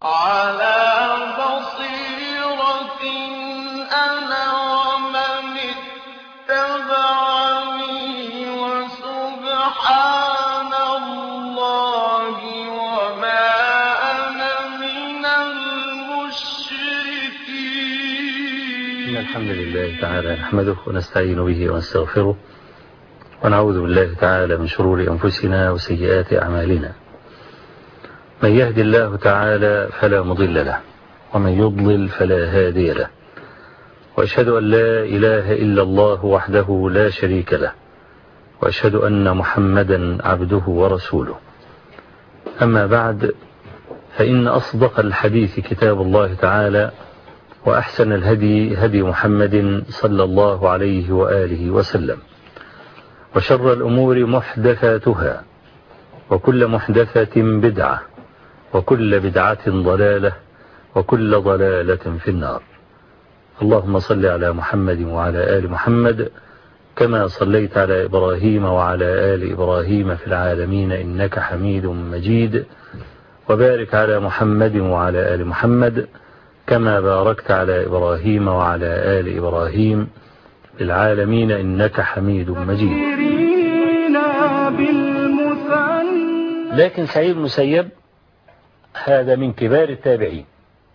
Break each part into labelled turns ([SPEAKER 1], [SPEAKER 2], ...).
[SPEAKER 1] على بصيرة أنا ومن اتبعني وسبحان الله وما أنا من المشركين.
[SPEAKER 2] إن الحمد لله تعالى نحمده ونستعين به ونستغفره ونعوذ بالله تعالى من شرور أنفسنا وسيئات أعمالنا. من يهد الله تعالى فلا مضل له ومن يضلل فلا هادي له، وأشهد أن لا إله إلا الله وحده لا شريك له، وأشهد أن محمدا عبده ورسوله. أما بعد، فإن أصدق الحديث كتاب الله تعالى، وأحسن الهدي هدي محمد صلى الله عليه وآله وسلم، وشر الأمور محدثاتها، وكل محدثة بدعة، وكل بدعة ضلالة، وكل ضلالة في النار. اللهم صل على محمد وعلى آل محمد كما صليت على إبراهيم وعلى آل إبراهيم في العالمين إنك حميد مجيد، وبارك على محمد وعلى آل محمد كما باركت على إبراهيم وعلى آل إبراهيم في العالمين إنك حميد مجيد. لكن سعيد المسيب هذا من كبار التابعين،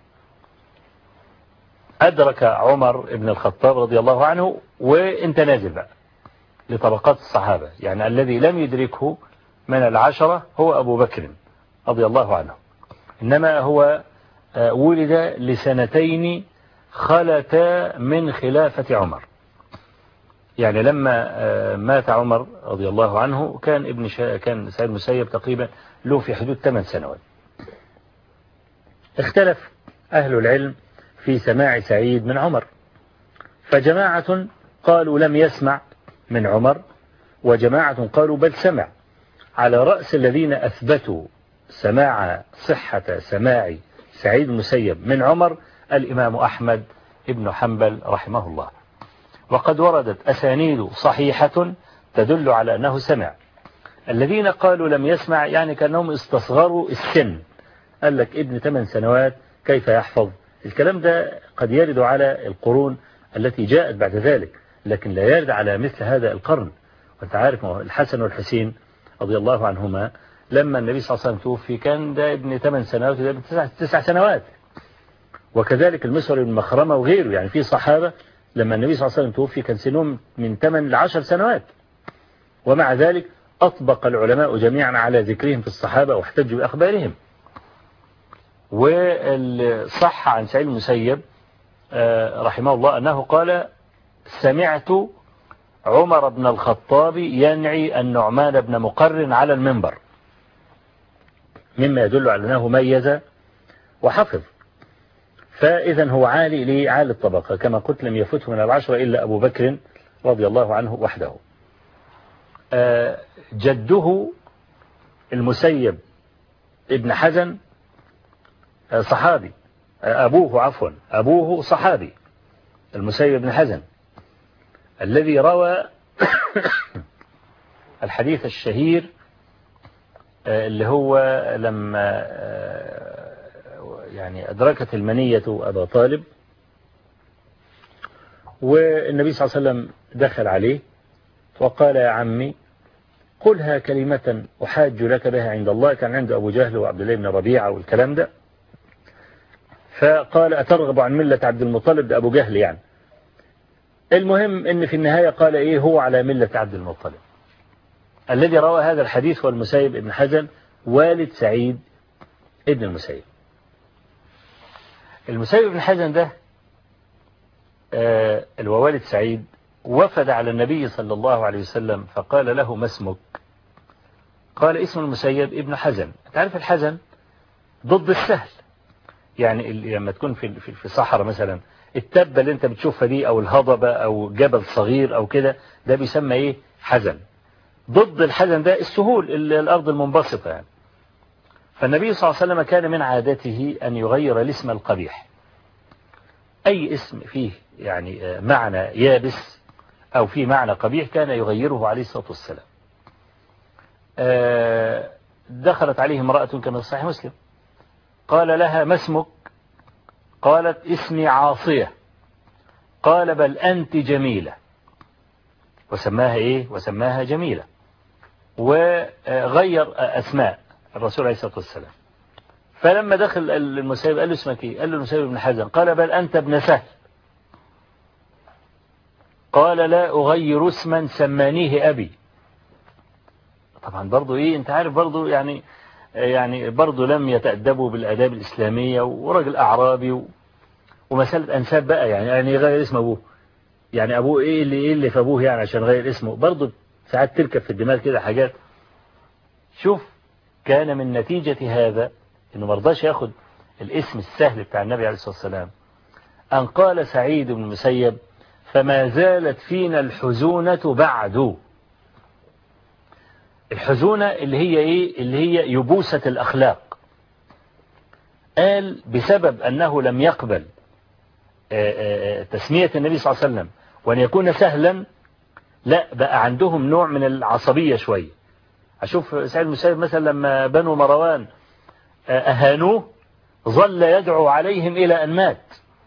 [SPEAKER 2] أدرك عمر بن الخطاب رضي الله عنه، وانت نازل بقى لطبقات الصحابة، يعني الذي لم يدركه من العشرة هو أبو بكر رضي الله عنه، إنما هو ولد لسنتين خلتا من خلافة عمر. يعني لما مات عمر رضي الله عنه كان سعيد المسيب تقريبا له في حدود 8 سنوات. اختلف أهل العلم في سماع سعيد من عمر، فجماعة قالوا لم يسمع من عمر، وجماعة قالوا بل سمع. على رأس الذين أثبتوا صحة سماع سعيد المسيب من عمر الإمام أحمد ابن حنبل رحمه الله، وقد وردت أسانيد صحيحة تدل على أنه سمع. الذين قالوا لم يسمع يعني كأنهم استصغروا السن، قال لك ابن 8 سنوات كيف يحفظ؟ الكلام ده قد يرد على القرون التي جاءت بعد ذلك، لكن لا يرد على مثل هذا القرن. وانت عارف الحسن والحسين رضي الله عنهما لما النبي صلى الله عليه وسلم توفي كان ده ابن 8 سنوات وده ابن 9 سنوات، وكذلك المسور بن مخرمة وغيره. يعني في صحابة لما النبي صلى الله عليه وسلم توفي كان سنهم من 8 ل 10 سنوات، ومع ذلك أطبق العلماء جميعا على ذكرهم في الصحابة واحتجوا بأخبارهم. والصح عن سعيد المسيب رحمه الله أنه قال سمعت عمر بن الخطاب ينعي النعمان بن مقرن على المنبر، مما يدل على أنه ميز وحفظ. فإذا هو عالي الطبقة، كما قلت لم يفته من العشرة إلا أبو بكر رضي الله عنه وحده. جده المسيب ابن حزن صحابي، أبوه صحابي، المسيب بن حزن الذي روى الحديث الشهير اللي هو لما يعني أدركت المنية أبا طالب، والنبي صلى الله عليه وسلم دخل عليه وقال يا عمي قلها كلمة أحاج لك بها عند الله. كان عنده أبو جهل وعبد الله بن ربيعة والكلام ده، فقال أترغب عن ملة عبد المطلب؟ ده أبو جهل يعني. المهم إن في النهاية قال إيه هو على ملة عبد المطلب. الذي روى هذا الحديث هو المسيب ابن حزن والد سعيد ابن المسيب. المسيب ابن حزن ده الوالد سعيد وفد على النبي صلى الله عليه وسلم فقال له ما اسمك؟ قال اسم المسيب ابن حزن. تعرف الحزن ضد السهل، يعني لما تكون في صحراء مثلا التبة اللي انت بتشوفها دي او الهضبة او جبل صغير او كده، ده بيسمى ايه؟ حزن. ضد الحزن ده السهول، الارض المنبسطة يعني. فالنبي صلى الله عليه وسلم كان من عادته ان يغير الاسم القبيح، اي اسم فيه يعني معنى يابس او فيه معنى قبيح كان يغيره عليه الصلاة والسلام. دخلت عليه امرأة كما في صحيح مسلم قال لها ما اسمك؟ قالت اسمي عاصية. قال بل أنت جميلة، وسماها إيه؟ وسماها جميلة، وغير أسماء الرسول عليه الصلاة والسلام. فلما دخل المسيب قال له اسمك إيه؟ قال له المسيب بن حزن. قال بل أنت ابن سهل. قال لا أغير اسما سمانيه أبي. طبعا برضو إيه، أنت عارف برضو يعني برضو لم يتأدبوا بالآداب الإسلامية، ورجل أعرابي ومسألة أنساب بقى، يعني يغير اسم أبوه، يعني أبوه إيه اللي في أبوه يعني عشان غير اسمه، برضو ساعات تركب في الدماغ كده حاجات. شوف، كان من نتيجة هذا إنه مرضاش ياخد الاسم السهل بتاع النبي عليه الصلاة والسلام، أن قال سعيد بن المسيب فما زالت فينا الحزونة بعد. الحزونة اللي هي إيه؟ اللي هي يبوسة الأخلاق. قال بسبب أنه لم يقبل تسمية النبي صلى الله عليه وسلم وأن يكون سهلا، لا بقى عندهم نوع من العصبية شوية. أشوف سعيد المسيب مثلا لما بنو مروان أهانوه ظل يدعو عليهم إلى أن مات،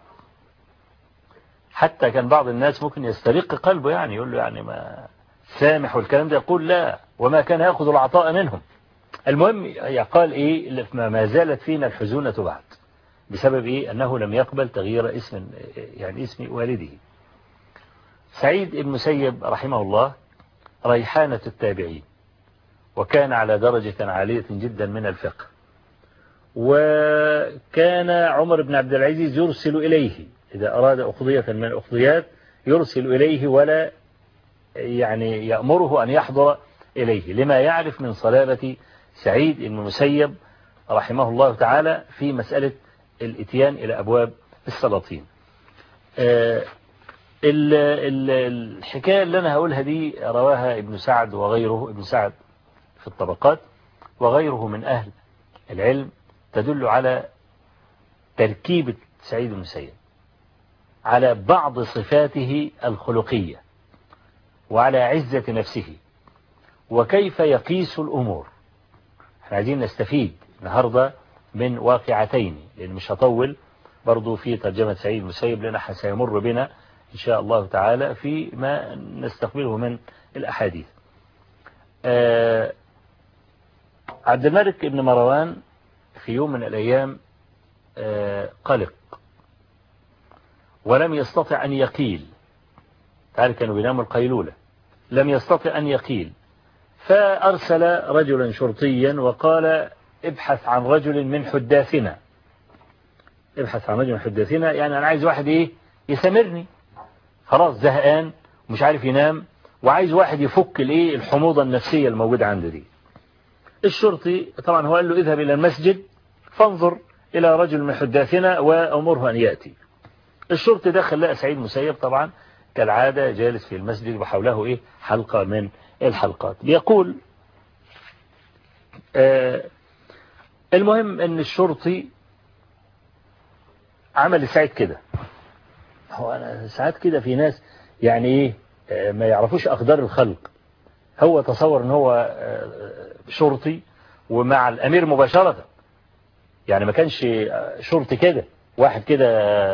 [SPEAKER 2] حتى كان بعض الناس ممكن يسترق قلبه، يعني يقول له يعني ما سامح والكلام ده، يقول لا وما كان يأخذ العطاء منهم. المهم قال إيه؟ ما زالت فينا الحزونة بعد، بسبب إيه؟ أنه لم يقبل تغيير اسم، يعني اسم والده. سعيد بن المسيب رحمه الله ريحانة التابعين، وكان على درجة عالية جدا من الفقه، وكان عمر بن عبد العزيز يرسل إليه إذا أراد أقضية من الأقضيات، يرسل إليه ولا يعني يأمره أن يحضر إليه، لما يعرف من صلابة سعيد بن المسيب رحمه الله تعالى في مسألة الاتيان إلى أبواب السلاطين. الحكاية اللي أنا هقولها دي رواها ابن سعد وغيره، ابن سعد في الطبقات وغيره من أهل العلم، تدل على تركيبة سعيد بن المسيب، على بعض صفاته الخلقية، وعلى عزة نفسه، وكيف يقيس الأمور. احنا عايزين نستفيد النهاردة من واقعتين، لأن مش هطول برضو في ترجمة سعيد بن المسيب، لأنه سيمر بنا إن شاء الله تعالى في ما نستقبله من الأحاديث. عبد الملك بن مروان في يوم من الأيام قلق ولم يستطع أن يقيل، تعالى كانوا بيناموا القيلولة، لم يستطع أن يقيل، فأرسل رجلا شرطيا وقال ابحث عن رجل من حداثنا، ابحث عن رجل من حداثنا، يعني أنا عايز واحد إيه يسامرني، خلاص زهقان ومش عارف ينام، وعايز واحد يفك الإيه الحموضة النفسية الموجودة عنده دي. الشرطي طبعا هو قال له اذهب إلى المسجد فانظر إلى رجل من حداثنا وأمره أن يأتي. الشرطي دخل لقى سعيد مسيب طبعا كالعادة جالس في المسجد وحوله إيه حلقة من الحلقات. بيقول المهم أن الشرطي عمل سعيد كده. هو أنا ساعات كده في ناس يعني إيه ما يعرفوش أقدار الخلق. هو تصور أن هو شرطي ومع الأمير مباشرة، يعني ما كانش شرطي كده واحد كده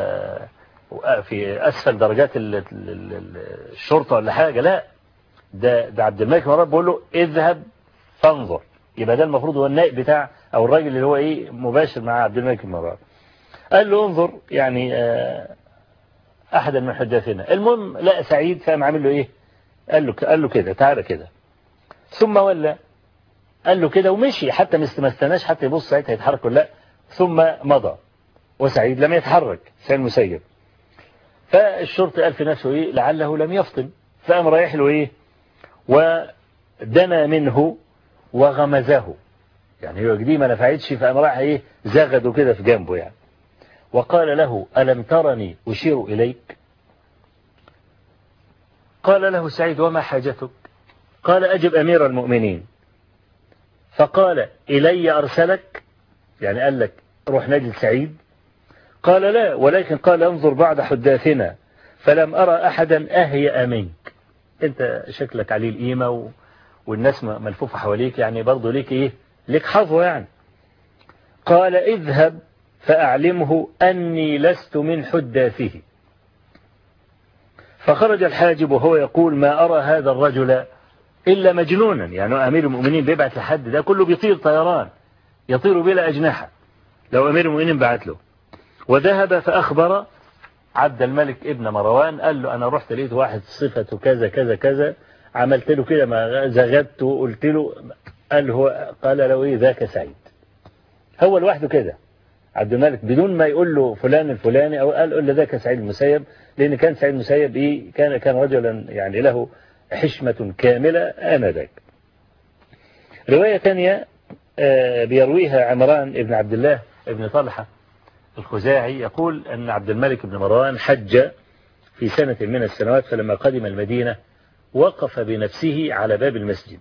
[SPEAKER 2] في أسفل درجات الشرطة ولا حاجة، لا ده عبد الملك مرات بيقول له اذهب فانظر، يبقى ده المفروض هو النائب بتاع أو الراجل اللي هو إيه مباشر مع عبد الملك مرات. قال له انظر يعني أحدا من حداثنا. المهم لا سعيد فقام عامل له إيه، قال له كده تعالى كده، ثم ولا قال له كده ومشي، حتى ما استناش حتى يبص ساعتها يتحرك ولا لا، ثم مضى وسعيد لم يتحرك سعيد المسيب. فالشرطي قال في نفسه إيه لعله لم يفطن، فقام رايح له إيه ودنا منه وغمزه، يعني هو دي ما نفعتش، فقام رايح إيه زغده كده في جنبه يعني، وقال له ألم ترني أشير إليك؟ قال له سعيد وما حاجتك؟ قال أجب أمير المؤمنين. فقال إلي أرسلك، يعني قال لك روح نادي سعيد؟ قال لا، ولكن قال انظر بعد حداثنا فلم أرى أحدا أهيأ منك، أنت شكلك عليه القيمة والناس ملفوفة حواليك، يعني برضو ليك إيه ليك حظوة يعني. قال اذهب فأعلمه أني لست من حداثه. فخرج الحاجب وهو يقول ما أرى هذا الرجل إلا مجنونا، يعني أمير المؤمنين بيبعت لحد ده كله بيطير طيران يطير بلا أجنحة لو أمير المؤمنين بعت له. وذهب فأخبر عبد الملك ابن مروان، قال له أنا رحت لقيت واحد صفته كذا كذا كذا، عملت له كده ما زغدته وقلت له، قال له إيه ذاك سعيد. هو لوحده كده عبد الملك بدون ما يقول له فلان الفلاني أو قال له ذاك سعيد المسيب، لأن كان سعيد المسيب إيه كان رجلا يعني له حشمة كاملة آنذاك. رواية ثانية بيرويها عمران ابن عبد الله ابن طلحة الخزاعي، يقول أن عبد الملك بن مروان حج في سنة من السنوات، فلما قدم المدينة وقف بنفسه على باب المسجد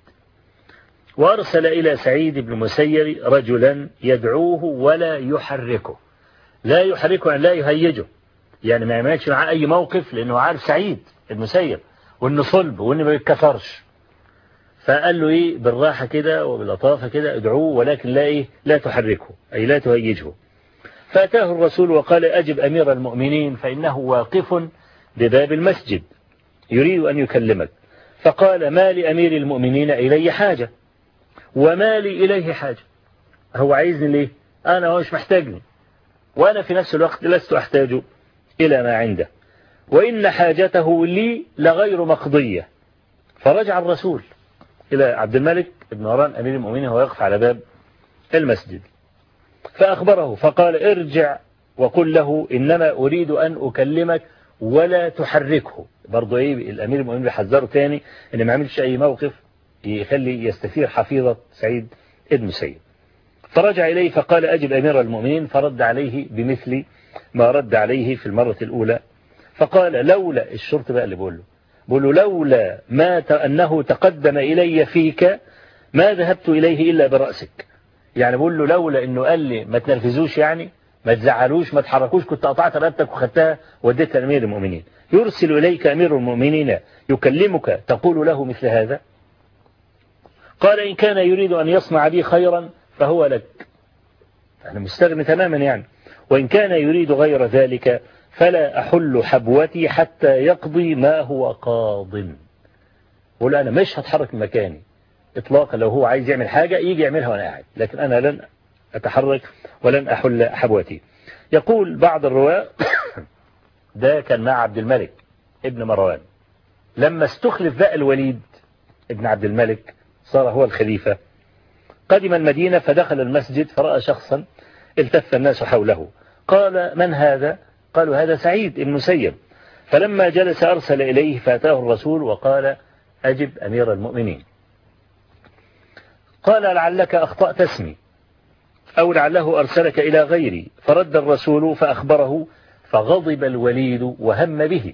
[SPEAKER 2] وأرسل إلى سعيد بن مسيب رجلا يدعوه ولا يحركه. لا يحركه يعني لا يهيجه، يعني ما يعملش معاه أي موقف، لأنه عارف سعيد المسيب وإنه صلب وإنه ما يتكسرش. فقال له إيه بالراحة كده وباللطافة كده ادعوه، ولكن لا تحركه أي لا تهيجه. فأتاه الرسول وقال أجب أمير المؤمنين فإنه واقف بباب المسجد يريد أن يكلمك. فقال ما لأمير المؤمنين إلي حاجة وما لي إليه حاجة، هو عايزني ليه؟ أنا مش محتاجني، وأنا في نفس الوقت لست أحتاج إلى ما عنده، وإن حاجته لي لغير مقضية. فرجع الرسول إلى عبد الملك بن مروان أمير المؤمنين وهو يقف على باب المسجد فأخبره فقال ارجع وقل له إنما أريد أن أكلمك ولا تحركه. برضو الأمير المؤمنين بيحذره تاني إن ما عملش أي موقف يخلي يستثير حفيظة سعيد ابن مسيب. فرجع إليه فقال أجب أمير المؤمنين، فرد عليه بمثل ما رد عليه في المرة الأولى. فقال لولا الشرط بقى اللي بقول له لولا ما أنه تقدم إلي فيك ما ذهبت إليه إلا برأسك. يعني بقول له لولا إنه قال لي ما تنرفزوش، يعني ما تزعلوش ما تحركوش، كنت قطعت رقبتك وخدتها وديتها لأمير المؤمنين. يرسل إليك أمير المؤمنين يكلمك تقول له مثل هذا؟ قال إن كان يريد أن يصنع بي خيرا فهو لك، أنا مستغني تماما يعني، وإن كان يريد غير ذلك فلا أحل حبوتي حتى يقضي ما هو قاض. بقول أنا مش هتحرك من مكاني إطلاقا، لو هو عايز يعمل حاجة يجي يعملها وأنا قاعد، لكن أنا لن أتحرك ولن أحل حبوتي. يقول بعض الرواة ده كان مع عبد الملك ابن مروان، لما استخلف بقى الوليد ابن عبد الملك صار هو الخليفة، قدم المدينة فدخل المسجد فرأى شخصا التف الناس حوله، قال من هذا؟ قالوا هذا سعيد بن مسيب. فلما جلس أرسل إليه فأتاه الرسول وقال أجب أمير المؤمنين. قال لعلك أخطأت اسمي أو لعله أرسلك إلى غيري. فرد الرسول فأخبره فغضب الوليد وهم به.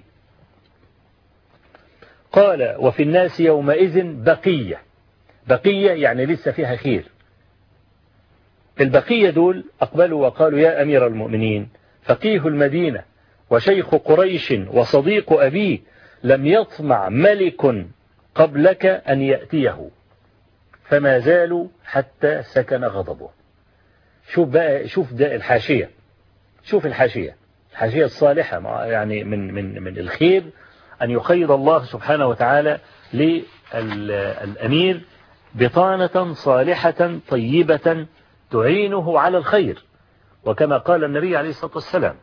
[SPEAKER 2] قال وفي الناس يومئذ بقية يعني لسه فيها خير. البقية دول أقبلوا وقالوا يا أمير المؤمنين فقيه المدينة وشيخ قريش وصديق أبيه لم يطمع ملك قبلك أن يأتيه، فما زالوا حتى سكن غضبه. شوف ده الحاشية، شوف الحاشية الصالحة، يعني من الخير أن يقيد الله سبحانه وتعالى للأمير بطانة صالحة طيبة تعينه على الخير، وكما قال النبي عليه الصلاة والسلام.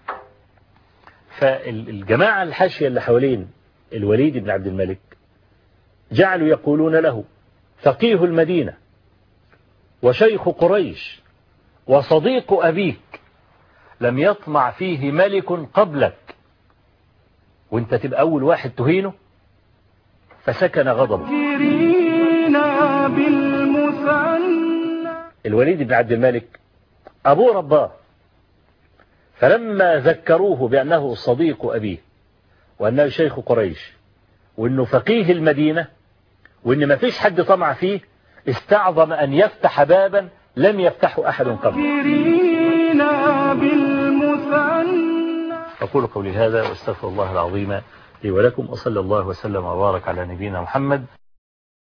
[SPEAKER 2] فالجماعة الحاشية اللي حوالين الوليد بن عبد الملك جعلوا يقولون له فقيه المدينة وشيخ قريش وصديق أبيك لم يطمع فيه ملك قبلك، وانت تبقى أول واحد تهينه. فسكن غضبه. الوليد بن عبد الملك أبوه رباه، فلما ذكروه بأنه صديق أبيه وأنه شيخ قريش وأنه فقيه المدينة وأن ما فيش حد طمع فيه، استعظم أن يفتح بابا لم يفتحه أحد قبله. أقول قولي هذا واستغفر الله العظيم لي ولكم، وصلى الله وسلم وبارك على نبينا محمد.